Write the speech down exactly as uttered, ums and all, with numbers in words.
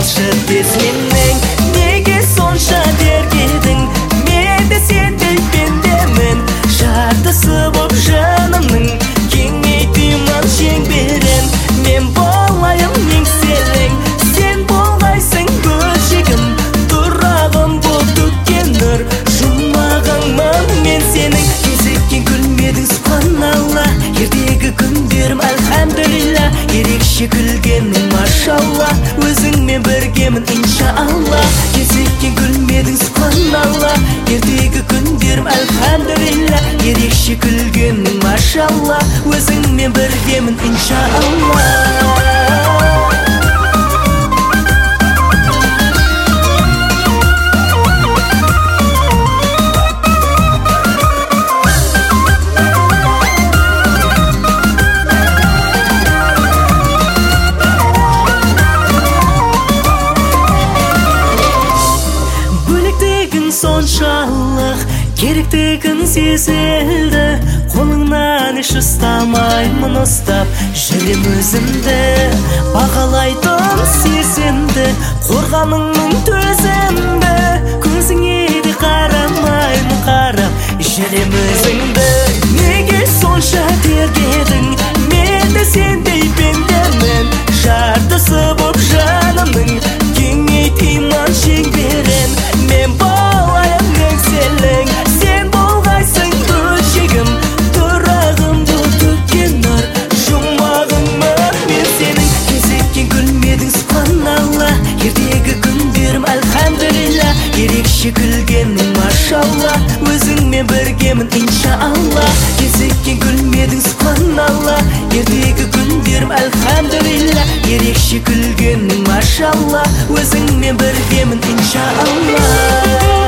айтшы тез менің, неге сонша дергедің? Мен де сендей пендемін, жартысы боп жанымның, кеңейтеймін шеңберін. Мен болайын еңселің, сен болғайсың бөлшегім, тұрағым боп төккен нұр, жұмағыңмын мен сенің. Кезіккен күлмедің субханалла, ертегі күндерім әлхамдулилля, ерекше күлгенің машалла, өзіңмен біргемін иншалла. Кезіккен күлмедің субханалла, ертегі күндерім әлхамдулилля, ерекше күлгенің машалла, өзіңмен біргемін иншалла. Соншалық керектігін сезілді, қолыңнан еш ұстамаймын, ұстап жүрем өзімді. Бағалайтын сезімді, қорғаныңмын төзімді, көзіңе де қарамаймын, қарап жүрем өзіңді. Неге сонша тергедің? Мен де сендей пендемін, жартысы боп жанымның, кеңейтеймін шеңберін. Мен болайын еңселің, сен болғайсың бөлшегім, тұрағым боп төккен нұр, жұмағыңмын мен сенің. Кезіккен күлмедің субханалла, ертегі күндерім әлхамдулилля, ерекше күлгенің машалла, өзіңмен біргемін иншалла. Кезіккен күлмедің субханалла, ертегі күндерім әлхамдулилля, ерекше күлгенің машалла, өзіңмен біргемін иншалла.